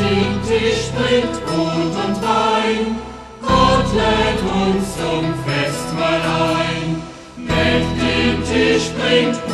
dem Tisch bringt Brot und Wein. Gott lädt uns zum Festmahl ein. Mit dem Tisch bringt Brot